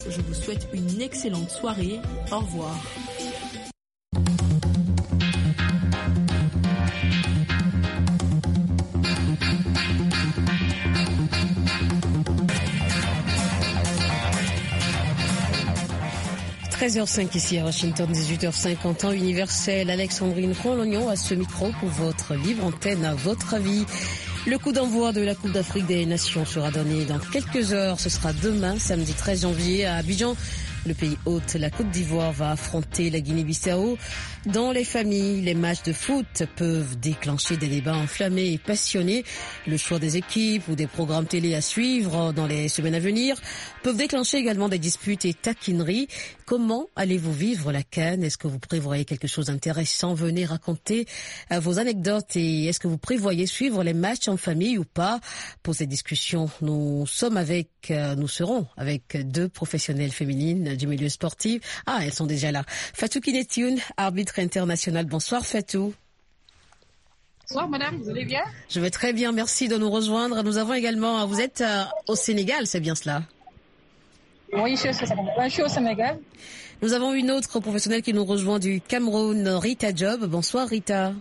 Je vous souhaite une excellente soirée. Au revoir. – 13h05 ici à Washington, 18h50 temps universel. Alexandrine Rolognon à ce micro pour votre libre antenne à votre avis. Le coup d'envoi de la Coupe d'Afrique des Nations sera donné dans quelques heures. Ce sera demain, samedi 13 janvier à Abidjan. Le pays hôte, la Côte d'Ivoire, va affronter la Guinée-Bissau. Dans les familles, les matchs de foot peuvent déclencher des débats enflammés et passionnés. Le choix des équipes ou des programmes télé à suivre dans les semaines à venir peuvent déclencher également des disputes et taquineries. Comment allez-vous vivre la CAN? Est-ce que vous prévoyez quelque chose d'intéressant? Venez raconter vos anecdotes et est-ce que vous prévoyez suivre les matchs en famille ou pas? Pour cette discussion, nous serons avec deux professionnelles féminines du milieu sportif. Ah, elles sont déjà là. Fatou Kinetioun, arbitre international. Bonsoir Fatou. Bonsoir madame, vous allez bien? Je vais très bien, merci de nous rejoindre. Nous avons également, vous êtes au Sénégal, c'est bien cela? Oui, je suis au Sénégal. Nous avons une autre professionnelle qui nous rejoint du Cameroun, Rita Job. Bonsoir Rita.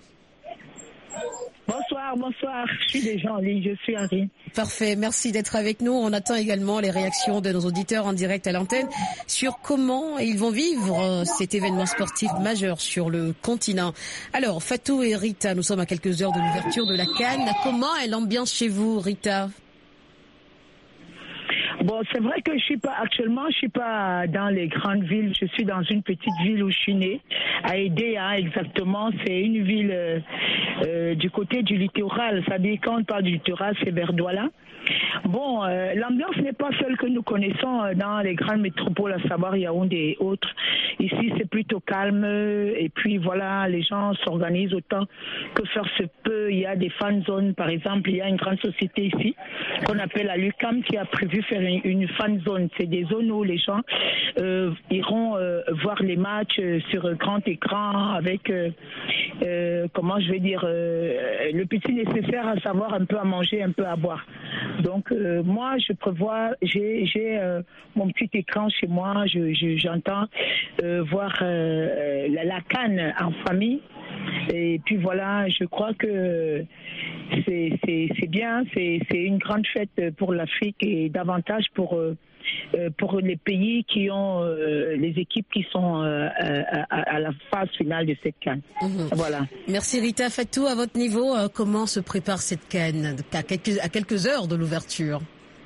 Bonsoir. Je suis déjà en ligne, je suis Henri. Parfait, merci d'être avec nous. On attend également les réactions de nos auditeurs en direct à l'antenne sur comment ils vont vivre cet événement sportif majeur sur le continent. Alors, Fatou et Rita, nous sommes à quelques heures de l'ouverture de la CAN. Comment est l'ambiance chez vous, Rita? Bon, c'est vrai que je suis pas dans les grandes villes. Je suis dans une petite ville où je suis née, à Edea, exactement. C'est une ville du côté du littoral. C'est-à-dire, quand on parle du littoral, c'est vers Douala. Bon, l'ambiance n'est pas celle que nous connaissons dans les grandes métropoles, à savoir Yaoundé et autres. Ici, c'est plutôt calme. Et puis, voilà, les gens s'organisent autant que faire se peut. Il y a des fan zones, par exemple. Il y a une grande société ici qu'on appelle la Lucam qui a prévu faire une fan zone. C'est des zones où les gens iront voir les matchs sur grand écran avec, le petit nécessaire, à savoir un peu à manger, un peu à boire. Donc moi, je prévois, j'ai mon petit écran chez moi, j'entends voir la CAN en famille. Et puis voilà, je crois que c'est bien, c'est une grande fête pour l'Afrique et davantage pour les pays qui ont les équipes qui sont à la phase finale de cette CAN. Voilà. Merci Rita. Fatou, à votre niveau, comment se prépare cette CAN à quelques heures de l'ouverture?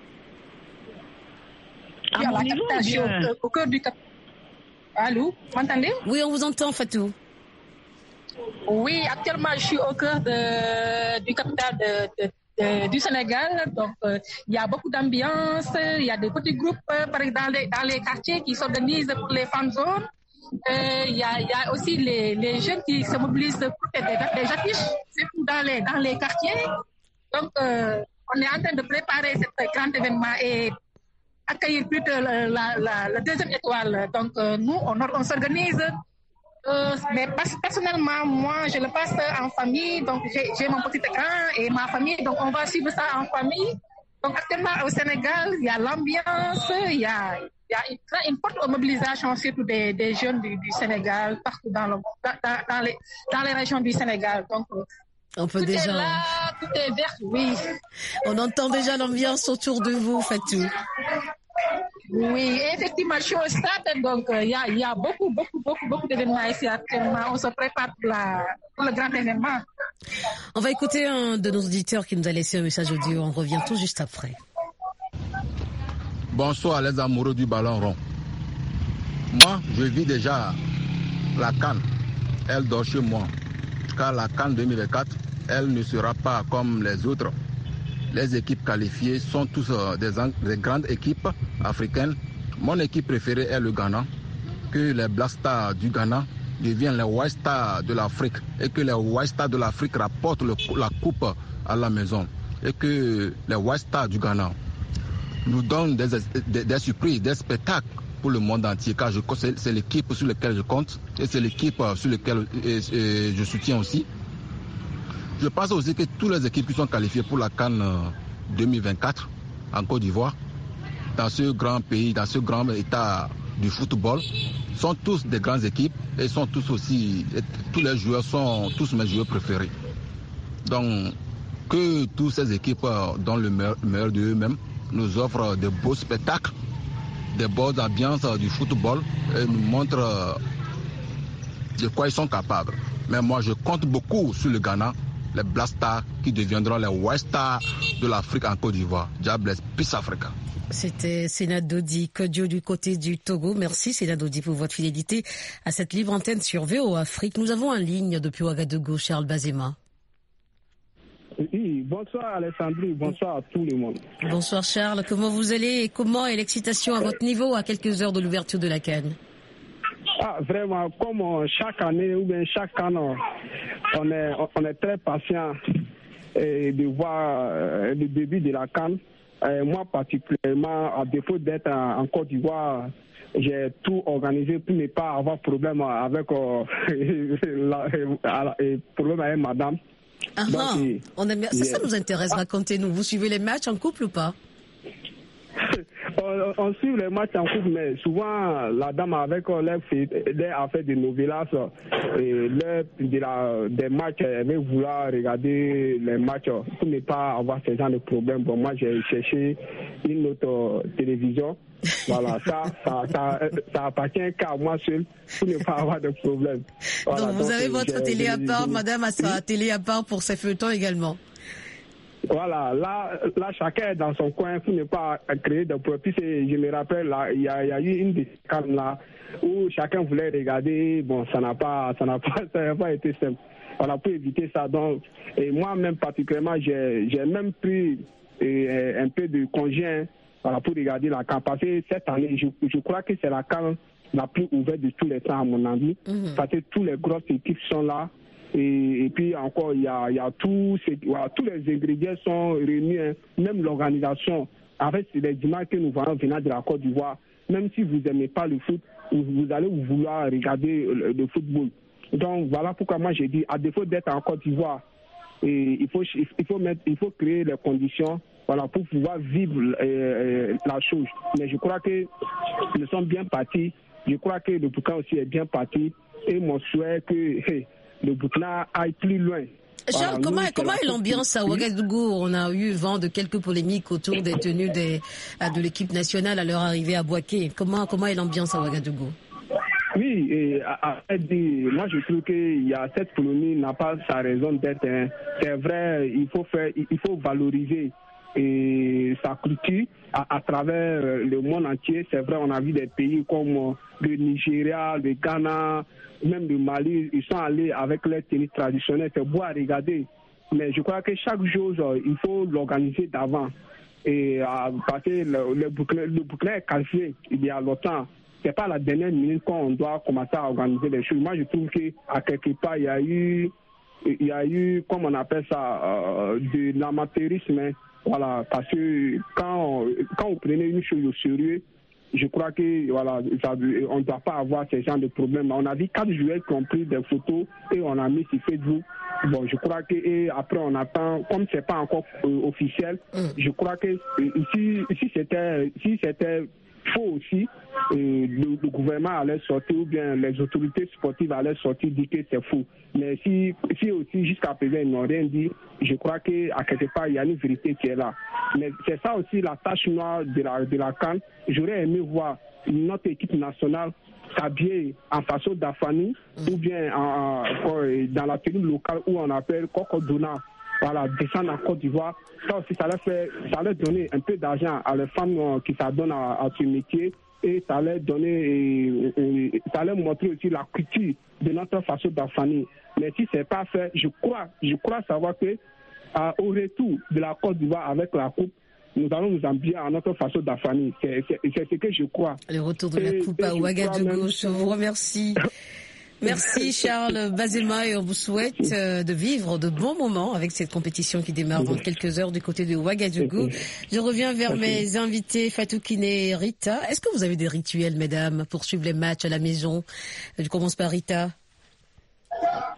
À mon niveau, au cœur du cap. Allô, vous m'entendez? Oui, on vous entend, Fatou. Oui, actuellement, je suis au cœur du capital du Sénégal. Donc, il y a beaucoup d'ambiance. Il y a des petits groupes, par exemple, dans les quartiers qui s'organisent pour les fan zones. Il y a aussi les jeunes qui se mobilisent pour des affiches, surtout dans les quartiers. Donc, on est en train de préparer cet grand événement et accueillir plutôt la deuxième étoile. Donc, nous, on s'organise. Mais personnellement, moi, je le passe en famille. Donc, j'ai mon petit écran et ma famille. Donc, on va suivre ça en famille. Donc, actuellement, au Sénégal, il y a l'ambiance, il y a une forte mobilisation, surtout des jeunes du Sénégal, partout dans les régions du Sénégal. Donc, on peut tout déjà... est là, tout est vert, oui. On entend déjà l'ambiance autour de vous, Fatou. Oui, effectivement, je suis au stade, donc il y a beaucoup d'événements ici actuellement. On se prépare pour le grand événement. On va écouter un de nos auditeurs qui nous a laissé un message audio. On revient tout juste après. Bonsoir les amoureux du ballon rond. Moi, je vis déjà la CAN. Elle dort chez moi. Car la CAN 2024, elle ne sera pas comme les autres. Les équipes qualifiées sont tous des grandes équipes africaines. Mon équipe préférée est le Ghana. Que les Black Stars du Ghana deviennent les White Stars de l'Afrique. Et que les White Stars de l'Afrique rapportent la coupe à la maison. Et que les White Stars du Ghana nous donnent des surprises, des spectacles pour le monde entier. Car c'est l'équipe sur laquelle je compte. Et c'est l'équipe sur laquelle je soutiens aussi. Je pense aussi que toutes les équipes qui sont qualifiées pour la CAN 2024 en Côte d'Ivoire dans ce grand pays, dans ce grand état du football, sont tous des grandes équipes et sont tous aussi, tous les joueurs sont tous mes joueurs préférés. Donc, que toutes ces équipes donnent le meilleur d'eux-mêmes, nous offrent de beaux spectacles, des bonnes ambiances du football et nous montrent de quoi ils sont capables. Mais moi, je compte beaucoup sur le Ghana, les Black Stars qui deviendront les White Stars de l'Afrique en Côte d'Ivoire. God bless, peace Africa. C'était Sénat Dodi Kodjo du côté du Togo. Merci Sénat Dodi pour votre fidélité à cette libre antenne sur VO Afrique. Nous avons en ligne depuis Ouagadougou Charles Bazema. Oui, bonsoir Alessandrie, bonsoir à tout le monde. Bonsoir Charles, comment vous allez et comment est l'excitation à votre niveau à quelques heures de l'ouverture de la CAN? Vraiment, comme chaque année ou bien chaque an, on est très patient de voir le début de la CAN. Moi particulièrement, à défaut d'être en Côte d'Ivoire, j'ai tout organisé pour ne pas avoir problème avec problème avec madame. Donc, ça nous intéresse, racontez-nous. Vous suivez les matchs en couple ou pas? On suit les matchs en couple, mais souvent la dame avec les affaires de novelas et des matchs, elle veut vouloir regarder les matchs pour ne pas avoir ce genre de problème. Bon, moi j'ai cherché une autre télévision. Voilà, ça appartient qu'à moi seul pour ne pas avoir de problème. Voilà, donc vous avez votre télé à part, madame a sa télé à part pour ses feuilletons également. Voilà, là chacun est dans son coin pour ne pas créer de problème. Puis je me rappelle, il y a eu une des calmes là où chacun voulait regarder, bon, ça n'a pas été simple. Voilà, pour éviter ça. Donc, et moi-même particulièrement, j'ai même pris un peu de congé. Voilà, pour regarder la CAN. Parce que cette année, je crois que c'est la CAN la plus ouverte de tous les temps, à mon avis. Parce que toutes les grosses équipes sont là. Et puis encore, il y a tous les ingrédients sont réunis. Hein. Même l'organisation, avec les images que nous voyons venant de la Côte d'Ivoire, même si vous n'aimez pas le foot, vous allez vouloir regarder le football. Donc voilà pourquoi moi j'ai dit, à défaut d'être en Côte d'Ivoire, il faut créer les conditions. Voilà, pour pouvoir vivre la chose. Mais je crois que nous sommes bien partis. Je crois que le Burkina aussi est bien parti. Et mon souhait que le Burkina aille plus loin. Charles, voilà, comment est l'ambiance à Ouagadougou? On a eu vent de quelques polémiques autour des tenues de l'équipe nationale à leur arrivée à Bouaké. Comment est l'ambiance à Ouagadougou? Oui, et moi je trouve que cette polémique n'a pas sa raison d'être. Hein. C'est vrai, il faut valoriser sa culture à travers le monde entier. C'est vrai, on a vu des pays comme le Nigeria, le Ghana, même le Mali, ils sont allés avec leurs tenues traditionnelles. C'est beau à regarder. Mais je crois que chaque chose, il faut l'organiser d'avant. Et parce que le Burkina est qualifié il y a longtemps. C'est pas la dernière minute qu'on doit commencer à organiser les choses. Moi, je trouve qu'à quelque part, il y a eu, comme on appelle ça, de l'amateurisme. Hein. Voilà, parce que quand vous prenez une chose au sérieux, je crois que voilà, on ne doit pas avoir ce genre de problème. On a vu 4 joueurs qui ont pris des photos et on a mis sur Facebook. Bon, je crois que et après on attend, comme c'est pas encore officiel, je crois que si c'était faux aussi, le gouvernement allait sortir ou bien les autorités sportives allaient sortir dire que c'est faux. Mais si aussi jusqu'à présent ils n'ont rien dit, je crois qu'à quelque part il y a une vérité qui est là. Mais c'est ça aussi la tâche noire de la CAN. J'aurais aimé voir notre équipe nationale s'habiller en façon d'Afani ou bien dans la tenue locale où on appelle Kokodona. Voilà, descendre en Côte d'Ivoire. Ça aussi, ça allait donner un peu d'argent à les femmes qui s'adonnent à ce métier et ça allait montrer aussi la culture de notre façon d'affaner. Mais si c'est pas fait, je crois savoir que au retour de la Côte d'Ivoire avec la coupe, nous allons nous habiller à notre façon d'affaner. C'est ce que je crois. Le retour de la coupe à Ouagadougou, je vous remercie. Merci Charles Bazema et on vous souhaite de vivre de bons moments avec cette compétition qui démarre dans quelques heures du côté de Ouagadougou. Je reviens vers mes invités Fatou Kiné et Rita. Est-ce que vous avez des rituels, mesdames, pour suivre les matchs à la maison? Je commence par Rita.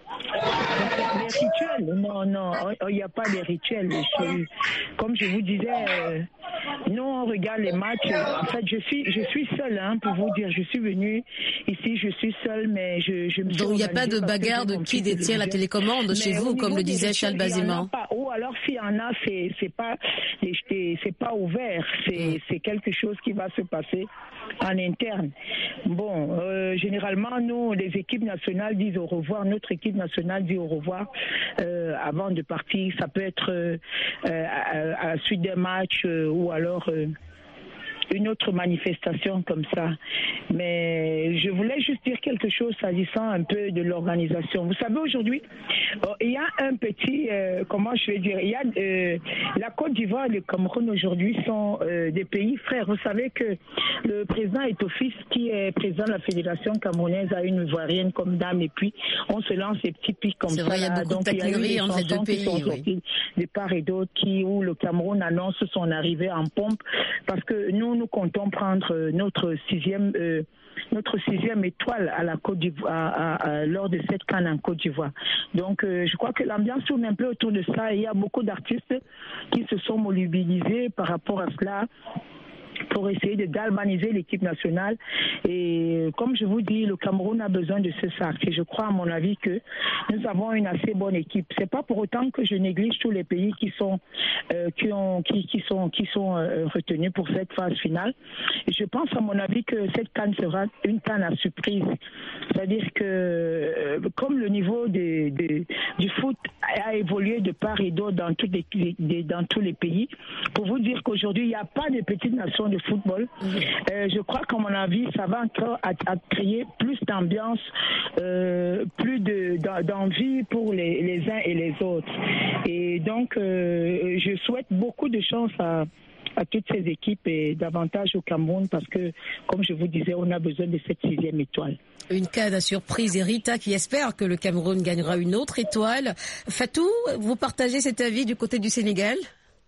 Les rituels, non, il n'y a pas de rituels. Comme je vous disais, nous on regarde les matchs. En fait, je suis seule, pour vous dire. Je suis venue ici, je suis seule, mais je me suis. Donc il n'y a pas de bagarre de qui détient la télécommande chez vous, comme le disait Charles Bazéman. Ou alors s'il y en a, c'est pas ouvert. C'est quelque chose qui va se passer en interne. Bon, généralement, nous, les équipes nationales disent au revoir. Notre équipe nationale dit au revoir avant de partir. Ça peut être à la suite d'un match ou alors une autre manifestation comme ça. Mais je voulais juste dire quelque chose s'agissant un peu de l'organisation. Vous savez, aujourd'hui, il y a un petit, comment je vais dire, il y a la Côte d'Ivoire et le Cameroun aujourd'hui sont des pays frères. Vous savez que le président Eto'o-Fils, qui est président de la Fédération camerounaise, a une Ivoirienne comme dame, et puis on se lance des petits pics comme ça. C'est vrai, il y a beaucoup de taquineries entre les deux pays. Oui. De part et d'autre, où le Cameroun annonce son arrivée en pompe, parce que nous comptons prendre notre sixième étoile à la Côte d'Ivoire, lors de cette CAN en Côte d'Ivoire. Donc, je crois que l'ambiance tourne un peu autour de ça. Il y a beaucoup d'artistes qui se sont mobilisés par rapport à cela, pour essayer de galvaniser l'équipe nationale. Et comme je vous dis, le Cameroun a besoin de ce sac. Et je crois, à mon avis, que nous avons une assez bonne équipe. C'est pas pour autant que je néglige tous les pays qui sont retenus pour cette phase finale. Et je pense, à mon avis, que cette CAN sera une CAN à surprise. C'est-à-dire que comme le niveau du foot a évolué de part et d'autre dans tous les pays, pour vous dire qu'aujourd'hui, il n'y a pas de petites nations de football. Je crois qu'à mon avis, ça va encore à créer plus d'ambiance, plus d'envie pour les uns et les autres. Et donc, je souhaite beaucoup de chance à toutes ces équipes et davantage au Cameroun, parce que, comme je vous disais, on a besoin de cette sixième étoile. Une CAN à surprise, et Rita qui espère que le Cameroun gagnera une autre étoile. Fatou, vous partagez cet avis du côté du Sénégal?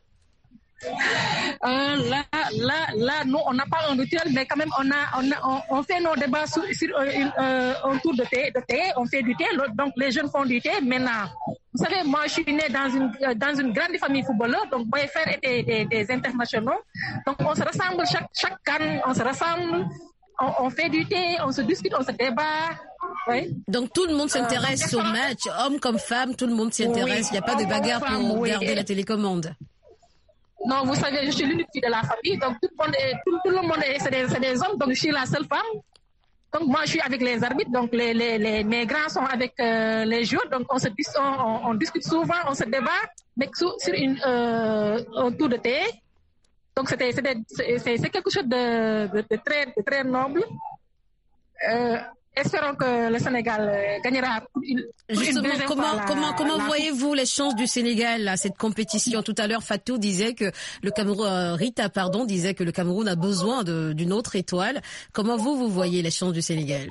Là, nous, on n'a pas un rituel, mais quand même, on fait nos débats sur un tour de thé, on fait du thé, donc les jeunes font du thé. Maintenant, vous savez, moi, je suis née dans une grande famille footballeur, donc mes frères étaient des internationaux, donc on se rassemble chaque CAN, on se rassemble, on fait du thé, on se discute, on se débat. Oui. Donc tout le monde s'intéresse au match, hommes comme femmes, tout le monde s'y intéresse, il n'y a pas de bagarre pour garder la télécommande. Non, vous savez, je suis l'unique fille de la famille, donc tout le monde c'est des hommes, donc je suis la seule femme. Donc moi, je suis avec les arbitres, donc mes grands sont avec les joueurs, donc on discute souvent, on se débat, mais sur un tour de thé. Donc c'est quelque chose de très noble. Espérons que le Sénégal gagnera Justement, comment voyez-vous les chances du Sénégal à cette compétition? Tout à l'heure, Fatou disait que Rita disait que le Cameroun a besoin d'une autre étoile. Comment vous voyez les chances du Sénégal?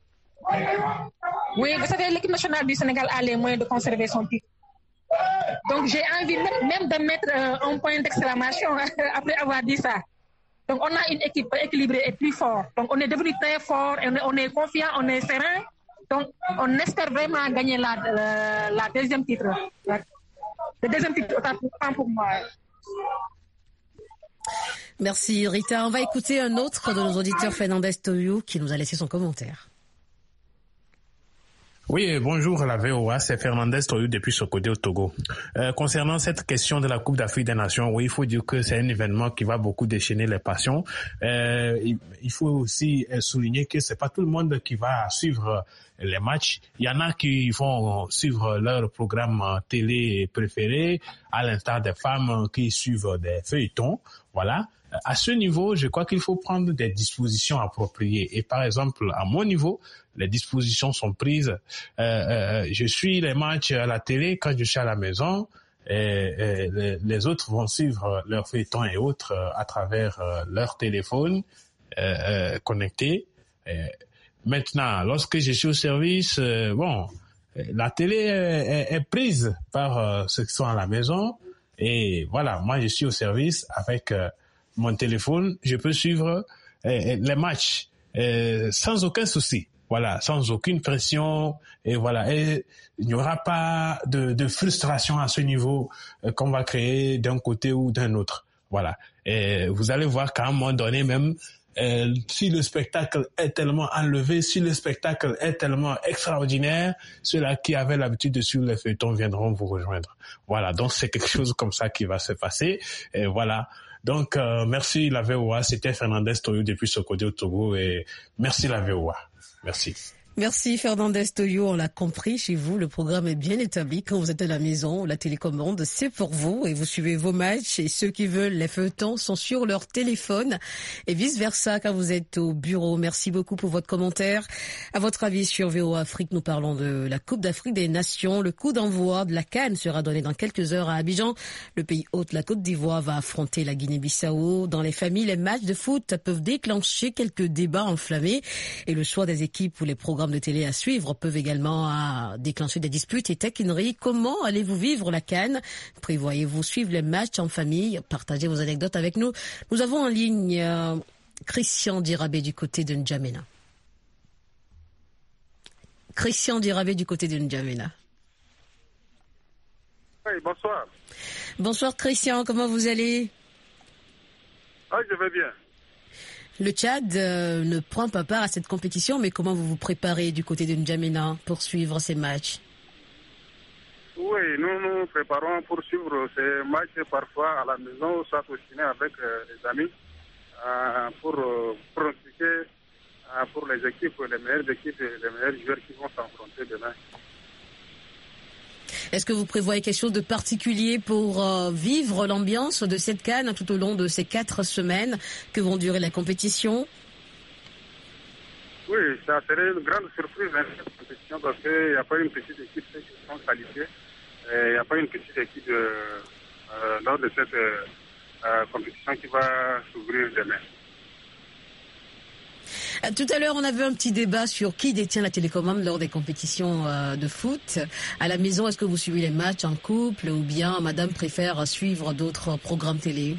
Oui, vous savez, l'équipe nationale du Sénégal a les moyens de conserver son titre. Donc j'ai envie même de mettre un point d'exclamation après avoir dit ça. Donc, on a une équipe équilibrée et plus forte. Donc, on est devenu très fort, on est confiant, on est serein. Donc, on espère vraiment gagner la deuxième titre. Le deuxième titre, autant pour moi. Merci, Rita. On va écouter un autre de nos auditeurs, Fernandez Toyou, qui nous a laissé son commentaire. Oui, bonjour la VOA, c'est Fernandez Toyou depuis Sokodé au Togo. Concernant cette question de la Coupe d'Afrique des Nations, oui, il faut dire que c'est un événement qui va beaucoup déchaîner les passions. Il faut aussi souligner que c'est pas tout le monde qui va suivre les matchs. Il y en a qui vont suivre leur programme télé préféré, à l'instar des femmes qui suivent des feuilletons. Voilà. À ce niveau, je crois qu'il faut prendre des dispositions appropriées. Et par exemple, à mon niveau, les dispositions sont prises. Je suis les matchs à la télé quand je suis à la maison. Et les autres vont suivre leurs feuilletons et autres à travers leur téléphone connecté. Maintenant, lorsque je suis au service, la télé est prise par ceux qui sont à la maison. Et voilà, moi je suis au service avec mon téléphone, je peux suivre les matchs sans aucun souci. voilà, sans aucune pression, et voilà, et il n'y aura pas de frustration à ce niveau qu'on va créer d'un côté ou d'un autre. Voilà. Et vous allez voir qu'à un moment donné même, si le spectacle est tellement enlevé, si le spectacle est tellement extraordinaire, ceux-là qui avaient l'habitude de suivre les feuilletons viendront vous rejoindre. Voilà, donc c'est quelque chose comme ça qui va se passer. Et voilà. Donc, merci la VOA. C'était Fernandez Toyo depuis Sokodé au Togo. Et merci la VOA. Merci. Merci Fernandez Toyo, on l'a compris, chez vous, le programme est bien établi. Quand vous êtes à la maison, la télécommande, c'est pour vous et vous suivez vos matchs et ceux qui veulent les feuilletons sont sur leur téléphone et vice-versa quand vous êtes au bureau. Merci beaucoup pour votre commentaire. À votre avis sur VOA Afrique, nous parlons de la Coupe d'Afrique des Nations. Le coup d'envoi de la CAN sera donné dans quelques heures à Abidjan. Le pays hôte, la Côte d'Ivoire, va affronter la Guinée-Bissau. Dans les familles, les matchs de foot peuvent déclencher quelques débats enflammés et le choix des équipes ou les programmes de télé à suivre peuvent également déclencher des disputes et taquineries. Comment allez-vous vivre la CAN? Prévoyez-vous suivre les matchs en famille? Partagez vos anecdotes avec nous. Nous avons en ligne Christian Dirabé du côté de N'Djamena. Christian Dirabé du côté de N'Djamena. Oui, bonsoir. Bonsoir Christian, comment vous allez? Ah, je vais bien. Le Tchad ne prend pas part à cette compétition, mais comment vous vous préparez du côté de N'Djamena pour suivre ces matchs? Oui, nous nous préparons pour suivre ces matchs parfois à la maison, soit au ciné avec les amis, pour pronostiquer pour les équipes, les meilleures équipes et les meilleurs joueurs qui vont s'affronter demain. Est-ce que vous prévoyez quelque chose de particulier pour vivre l'ambiance de cette CAN tout au long de ces 4 semaines que vont durer la compétition? Oui, ça serait une grande surprise cette compétition parce qu'il n'y a pas une petite équipe qui sont qualifiées. Il n'y a pas une petite équipe lors de cette compétition qui va s'ouvrir demain. Tout à l'heure, on avait un petit débat sur qui détient la télécommande lors des compétitions de foot. À la maison, est-ce que vous suivez les matchs en couple ou bien madame préfère suivre d'autres programmes télé?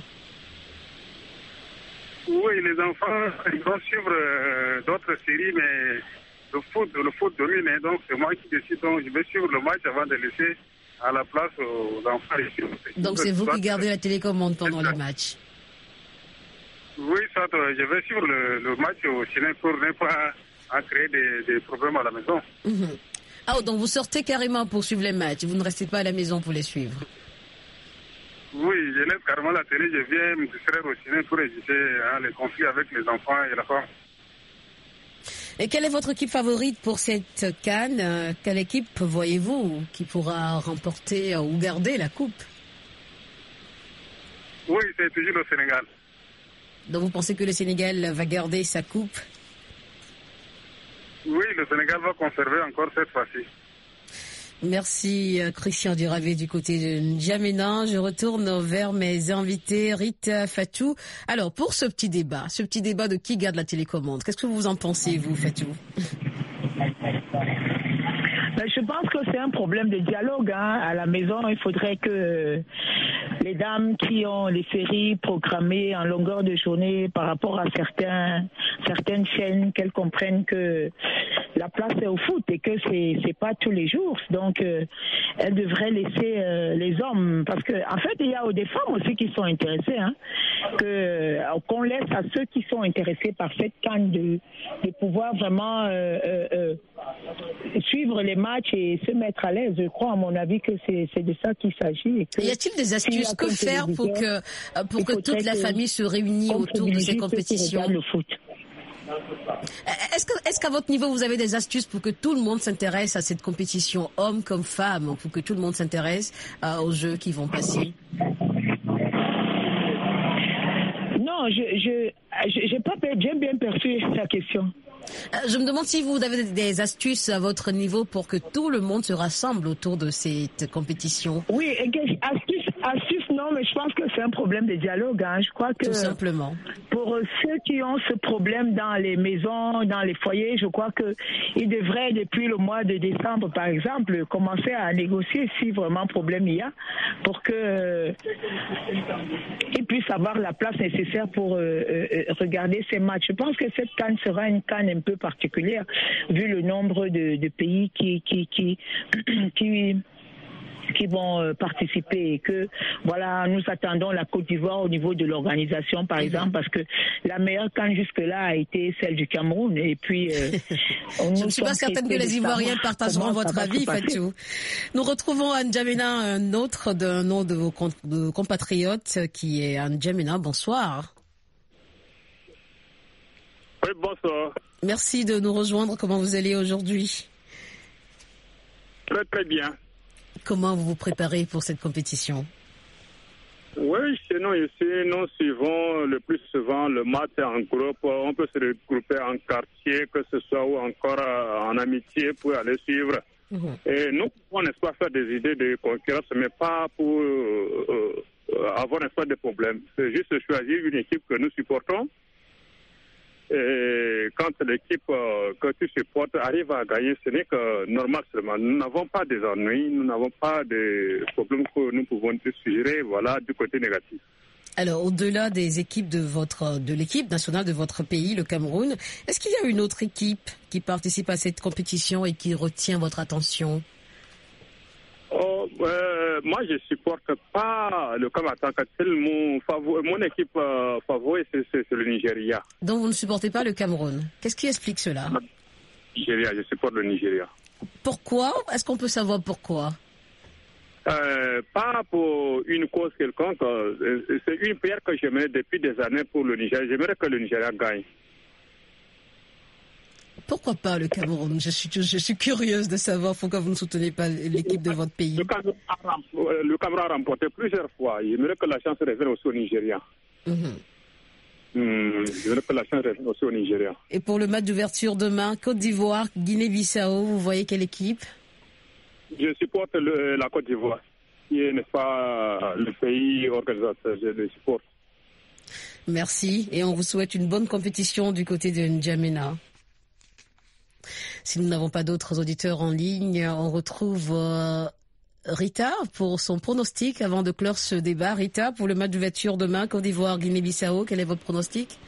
Oui, les enfants, ils vont suivre d'autres séries, mais le foot domine. Donc, c'est moi qui décide. Donc, je vais suivre le match avant de laisser à la place aux enfants. Donc, c'est vous qui gardez la télécommande pendant les matchs? Oui, ça, je vais suivre le match au cinéma pour ne pas créer des problèmes à la maison. Mm-hmm. Ah, donc vous sortez carrément pour suivre les matchs, vous ne restez pas à la maison pour les suivre? Oui, je laisse carrément la télé, je viens me distraire au cinéma pour éviter les conflits avec les enfants et la femme. Et quelle est votre équipe favorite pour cette CAN? Quelle équipe voyez-vous qui pourra remporter ou garder la coupe? Oui, c'est toujours le Sénégal. Donc vous pensez que le Sénégal va garder sa coupe? Oui, le Sénégal va conserver encore cette fois-ci. Merci Christian Dirabé du côté de N'Djamena. Je retourne vers mes invités, Rita, Fatou. Alors pour ce petit débat de qui garde la télécommande, qu'est-ce que vous en pensez, vous, Fatou? Je pense que c'est un problème de dialogue. À la maison, il faudrait que les dames qui ont les séries programmées en longueur de journée par rapport à certaines chaînes, qu'elles comprennent que la place est au foot et que c'est pas tous les jours. Donc, elles devraient laisser les hommes, parce que en fait, il y a des femmes aussi qui sont intéressées, qu'on laisse à ceux qui sont intéressés par cette CAN de pouvoir vraiment suivre les matchs et se mettre à l'aise. Je crois, à mon avis, que c'est de ça qu'il s'agit. Y a-t-il des astuces? Que faire pour que toute la famille se réunisse autour de ces compétitions? Est-ce qu'à votre niveau, vous avez des astuces pour que tout le monde s'intéresse à cette compétition, hommes comme femmes, pour que tout le monde s'intéresse aux jeux qui vont passer? Non, j'ai bien perçu la question. Je me demande si vous avez des astuces à votre niveau pour que tout le monde se rassemble autour de cette compétition. Oui, astuces Non, mais je pense que c'est un problème de dialogue. Je crois que tout simplement. Pour ceux qui ont ce problème dans les maisons, dans les foyers, je crois qu'ils devraient, depuis le mois de décembre, par exemple, commencer à négocier si vraiment problème il y a, pour qu'ils puissent avoir la place nécessaire pour regarder ces matchs. Je pense que cette CAN sera une CAN un peu particulière, vu le nombre de pays qui vont participer et que voilà, nous attendons la Côte d'Ivoire au niveau de l'organisation par exemple, parce que la meilleure CAN jusque-là a été celle du Cameroun et puis je ne suis pas certaine que les Ivoiriens partageront votre avis, Fatou. Nous retrouvons N'Djamena, un autre d'un nom de vos compatriotes qui est N'Djamena. Bonsoir. Oui, bonsoir. Merci de nous rejoindre. Comment vous allez aujourd'hui? Très très bien. Comment vous vous préparez pour cette compétition? Oui, chez nous ici, nous suivons le plus souvent le match en groupe. On peut se regrouper en quartier, que ce soit ou encore en amitié pour aller suivre. Et nous pouvons, n'est-ce pas, faire des idées de concurrence, mais pas pour avoir, n'est-ce pas, des problèmes. C'est juste choisir une équipe que nous supportons. Et quand l'équipe que tu supportes arrive à gagner, ce n'est que normal seulement. Nous n'avons pas des ennuis, nous n'avons pas de problèmes que nous pouvons suggérer, voilà, du côté négatif. Alors, au-delà des équipes de l'équipe nationale de votre pays, le Cameroun, est-ce qu'il y a une autre équipe qui participe à cette compétition et qui retient votre attention? Moi, je supporte pas le Cameroun en tant que tel. Mon équipe favorite, c'est le Nigeria. Donc, vous ne supportez pas le Cameroun. Qu'est-ce qui explique cela? Nigeria, je supporte le Nigeria. Pourquoi? Est-ce qu'on peut savoir pourquoi? Pas pour une cause quelconque. C'est une prière que je mets depuis des années pour le Nigeria. J'aimerais que le Nigeria gagne. Pourquoi pas le Cameroun? Je suis curieuse de savoir pourquoi vous ne soutenez pas l'équipe de votre pays. Le Cameroun a remporté plusieurs fois. J'aimerais que la chance revienne aussi au Nigeria. J'aimerais que la chance revienne aussi au Nigeria. Et pour le match d'ouverture demain, Côte d'Ivoire, Guinée-Bissau, vous voyez quelle équipe? Je supporte la Côte d'Ivoire, qui est, n'est-ce pas, le pays organisateur. Je le supporte. Merci. Et on vous souhaite une bonne compétition du côté de N'Djamena. Si nous n'avons pas d'autres auditeurs en ligne, on retrouve Rita pour son pronostic avant de clore ce débat. Rita, pour le match d'ouverture demain, Côte d'Ivoire, Guinée-Bissau, quel est votre pronostic?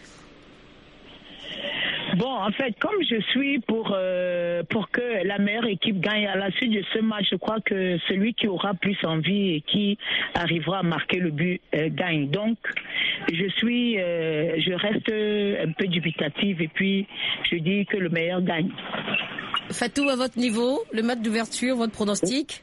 Bon, en fait, comme je suis pour que la meilleure équipe gagne à la suite de ce match, je crois que celui qui aura plus envie et qui arrivera à marquer le but gagne. Donc, je reste un peu dubitative et puis je dis que le meilleur gagne. Fatou, à votre niveau, le match d'ouverture, votre pronostic?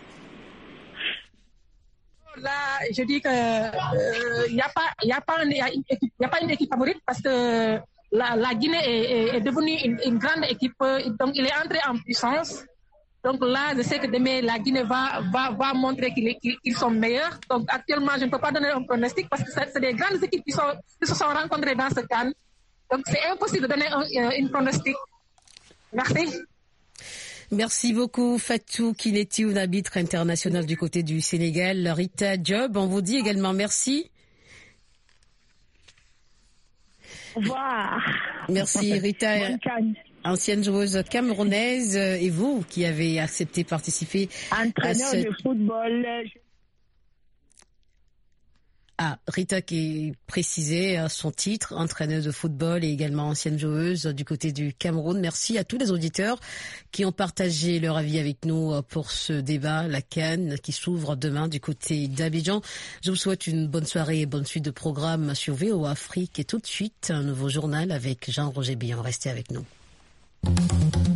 Là, je dis que il y a pas une équipe favorite parce que la Guinée est devenue une grande équipe, donc il est entré en puissance. Donc là, je sais que demain, la Guinée va montrer qu'ils sont meilleurs. Donc actuellement, je ne peux pas donner un pronostic parce que c'est des grandes équipes qui se sont rencontrées dans ce CAN. Donc c'est impossible de donner un pronostic. Merci. Merci beaucoup Fatou Kineti, un arbitre international du côté du Sénégal. Rita Diop, on vous dit également merci. Au revoir. Merci Rita, ancienne joueuse camerounaise, et vous qui avez accepté de participer entraîneur de football. Rita qui précisait son titre, entraîneuse de football et également ancienne joueuse du côté du Cameroun. Merci à tous les auditeurs qui ont partagé leur avis avec nous pour ce débat, la CAN qui s'ouvre demain du côté d'Abidjan. Je vous souhaite une bonne soirée et bonne suite de programmes sur VOA Afrique et tout de suite un nouveau journal avec Jean-Roger Billon. Restez avec nous.